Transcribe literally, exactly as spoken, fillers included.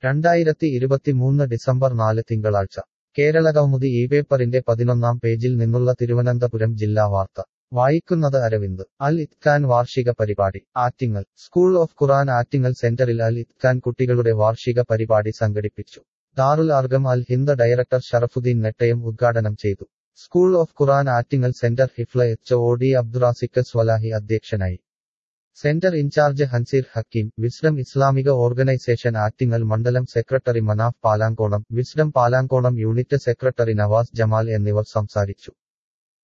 രണ്ടായിരത്തി ഇരുപത്തിമൂന്ന് ഡിസംബർ നാല് തിങ്കളാഴ്ച കേരളകൗമുദി ഈ പേപ്പറിന്റെ പതിനൊന്നാം പേജിൽ നിന്നുള്ള തിരുവനന്തപുരം ജില്ലാ വാർത്ത വായിക്കുന്നത് അരവിന്ദ് അൽ ഇത്ഖാൻ വാർഷിക പരിപാടി ആറ്റിങ്ങൽ സ്കൂൾ ഓഫ് ഖുർആൻ ആറ്റിങ്ങൽ സെന്ററിൽ അൽ ഇത്ഖാൻ കുട്ടികളുടെ വാർഷിക പരിപാടി സംഘടിപ്പിച്ചു ദാറുൽ അർഖം അൽ ഹിന്ദ് ഡയറക്ടർ ഷറഫുദ്ദീൻ നെട്ടയം ഉദ്ഘാടനം ചെയ്തു school of Quran Attingal centre ഹിഫ്ള H O D Abdurazik Swalahi അധ്യക്ഷനായി centre in charge Hanseer Hakeem wisdom Islamic organisation Attingal മണ്ഡലം secretary Manaf Palankonam wisdom Palankonam unit secretary Navas Jamal എന്നിവർ സംസാരിച്ചു